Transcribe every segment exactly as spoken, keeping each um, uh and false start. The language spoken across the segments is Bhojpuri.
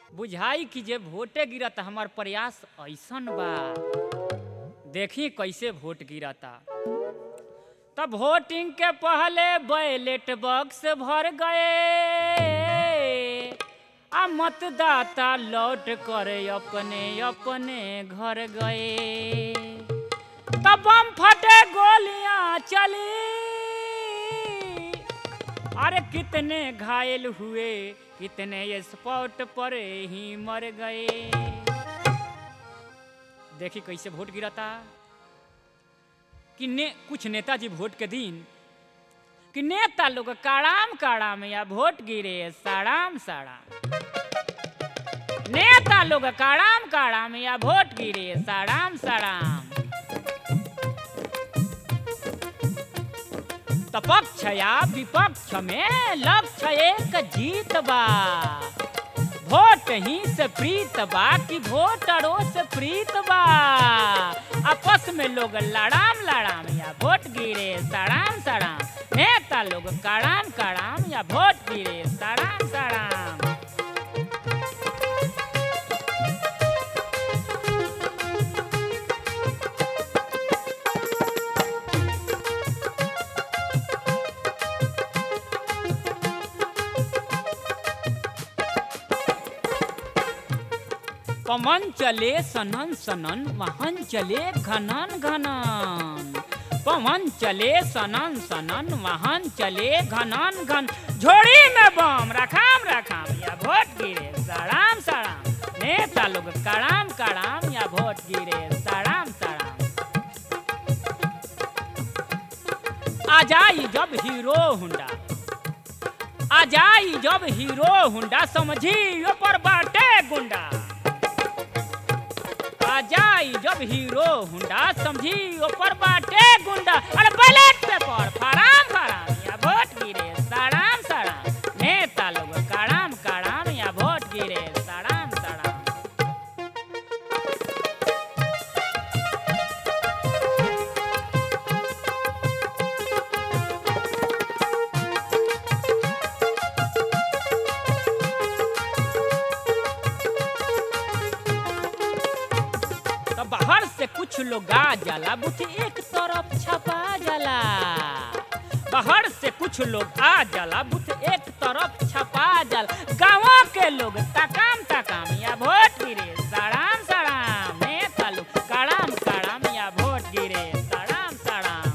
बुझाई कि जे वोटे गिरत हमार प्रयास ऐसन बा देखी कैसे वोट गिरता। तब वोटिंग के पहले बैलेट बॉक्स भर गए आ मतदाता लौट कर अपने अपने घर गए। तब बम फटे गोलियां चली अरे कितने घायल हुए कितने स्पॉट पर ही मर गए। देखी कैसे वोट गिरता कि ने कुछ नेताजी वोट के दिन कि नेता लोग काड़ाम काड़ाम या वोट गिरे साड़ाम साड़ाम। नेता लोग काड़ाम काड़ाम या वोट गिरे साड़ाम साड़ाम। तो पक्ष या विपक्ष में लक्ष्य एक जीत बा। वोट ही से प्रीत बा कि वोटरों से प्रीत बा। आपस में लोग लड़ाम लड़ाम या वोट गिरे सड़ाम सड़ाम। नेता लोग कड़ाम कड़ाम या वोट गिरे सड़ाम सड़ाम। पवन चले सनन सनन वाहन चले घनन घनन। पवन चले सनन सनन वाहन चले घनन घन। झोड़ी में बम रखाम रखाम या वोट गिरे सड़ाम सड़ाम। नेता लोग कड़ाम कड़ाम या वोट गिरे सड़ाम सड़ाम। आ जाई जब हीरो हुंडा आ जाई जब हीरो हुंडा समझी ऊपर बाटे गुंडा। जाई जब हीरो हुंडा समझी ऊपर बाटे गुंडा। अरे बैलेट पेपर फराम फराम या वोट गिरे सड़ाम सड़ाम। नेता लोग कड़ाम कड़ाम या वोट गिरे सड़ाम सड़ाम। बाहर से कुछ लोग आ जाला बुथ एक तरफ छपा जाला। बाहर से कुछ लोग आ जाला बुथ एक तरफ छपा जाला। गाँव के लोग तकाम तकाम या वोट गिरे सड़ाम सड़ाम। नेता लोग कड़ाम कड़ाम या वोट गिरे सड़ाम सड़ाम।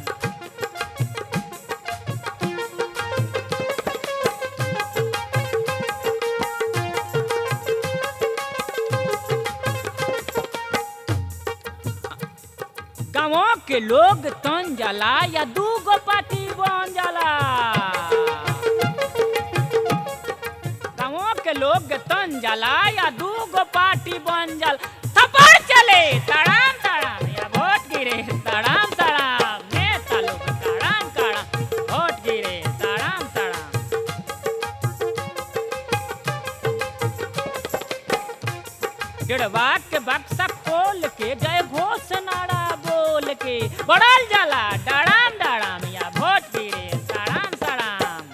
गाँव के लोग तन जाला या दूगो पार्टी बन जाला। गाँव के लोग तन जाला या दूगो पार्टी बन जाला। थप्पड़ चले तड़ाम तड़ाम या वोट गिरे तड़ाम तड़ाम। नेता लोग कड़ाम कड़ाम वोट गिरे तड़ाम तड़ाम। डेढ़वा के बक्सा खोल के जय घोषणा बोल के बढ़ल जाला डराम डराम या वोट गिरे सड़ाम सड़ाम।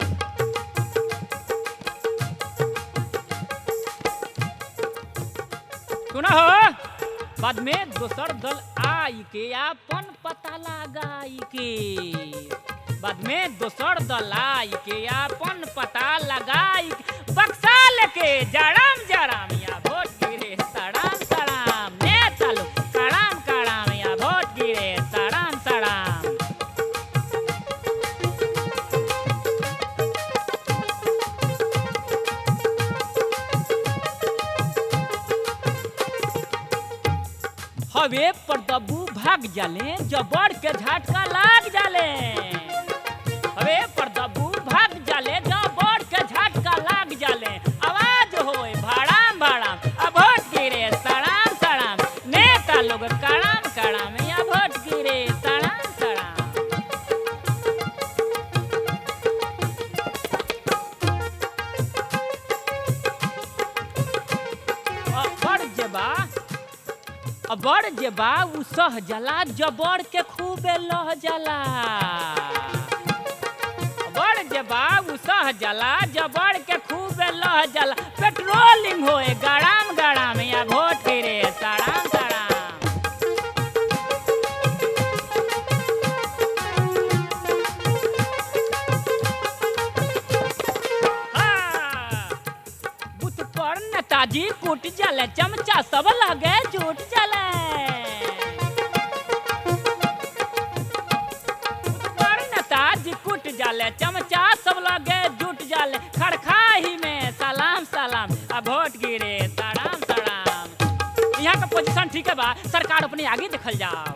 सुना हो बाद में दोसर दल आई के अपन पता लगाई के। बाद में दोसर दल आई के अपन पता लगाई के। बक्सा लेके जड़ाम जड़ाम या वोट गिरे सड़ाम सड़ाम। नेता लोग कड़ाम कड़ाम या वोट गिरे सड़ाम सड़ाम। हवे पर दबू भाग जाले जबड़ के झटका लाग जाले। हवे पर दबू भाग जाले जबड़ के झटका लाग जाले। आवाज होए भाड़ाम भाड़ाम अब वोट गिरे सड़ाम सड़ाम। नेता लोग कड़ाम कड़ाम या वोट गिरे सड़ाम सड़ाम। अबर जेबा अबर जेबा उ सह जाला जबड़ के खूबे लह जाला। अबर जेबा उ सह जाला जबड़ के खूबे लह जाला। पेट्रोलिंग होए गाड़ा नेताजी कुट जले चमचा सब लगे झूठ चले नेताजी कुट जाले चमचा सब लगे झूठ जाले खड़खाही में सलाम सलाम अब वोट गिरे सलाम सलाम। यहाँ का पोजीशन ठीक है बा, सरकार अपने आगे देखल जाओ।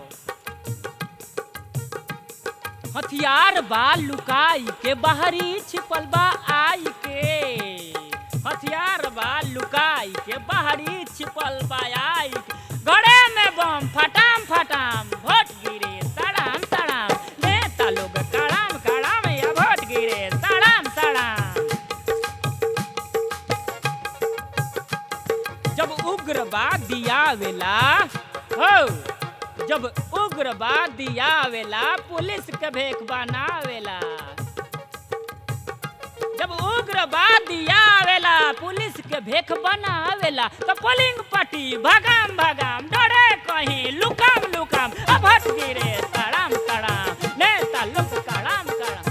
हथियार बा लुकाई के बाहरी छिपल बा आई के, हथियार बा लुकाई के बाहरी छिपल बा आई के, गड़े में बम फटाम फटाम वोट गिरे सड़ाम सड़ाम, नेता लोग कड़ाम कड़ाम या वोट गिरे सड़ाम सड़ाम। जब उग्रवादी आवेला हो, जब उग्रवादी आवेला पुलिस के भेख बनावेला, जब उग्रवादी आवेला पुलिस के भेख बनावेला तो पोलिंग पार्टी भगाम भगाम डरे कहीं लुकाम लुकाम अब हट गिरे सड़ाम सड़ाम, नेता लोग कड़ाम कड़ाम।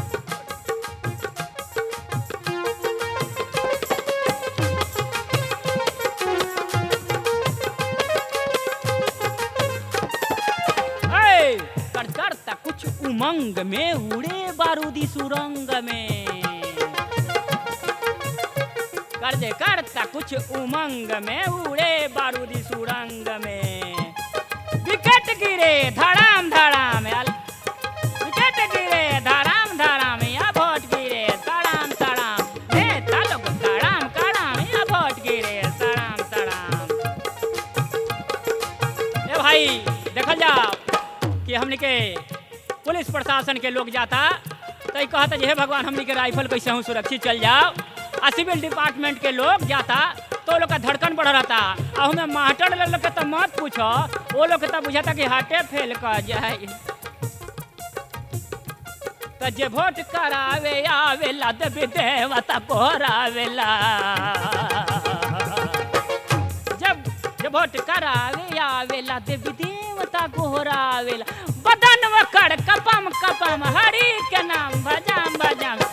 कर करता कुछ उमंग में उड़े बारूदी सुरंग में, कर दे करता कुछ उमंग में उड़े बारूदी सुरंग में, विकेट गिरे धड़ाम धड़ाम, विकेट गिरे धड़ाम धड़ाम या वोट गिरे सड़ाम सड़ाम, नेता लोग कड़ाम कड़ाम या वोट गिरे सड़ाम सड़ाम। ए भाई देखल जाओ कि हमने के पुलिस प्रशासन के लोग जाता तो ये कहता जे हे भगवान हमने के राइफल कैसे हूँ सुरक्षित चल जाओ, आ सिविल डिपार्टमेंट के लोग जाता तो लोग का धड़कन बढ़ रहता, आ हमें मास्टर लोग के तो मत पूछो, वो लोग के तो बुझाता कि हार्टे फेल कर जाए। तो जे वोट करावे आवेला देवी देवता कोरावेला, जब जब वोट करावे आवेला देवी देवता कोरावेला, बदन वकड़ कपम कपम हरि के नाम भजाम भजाम,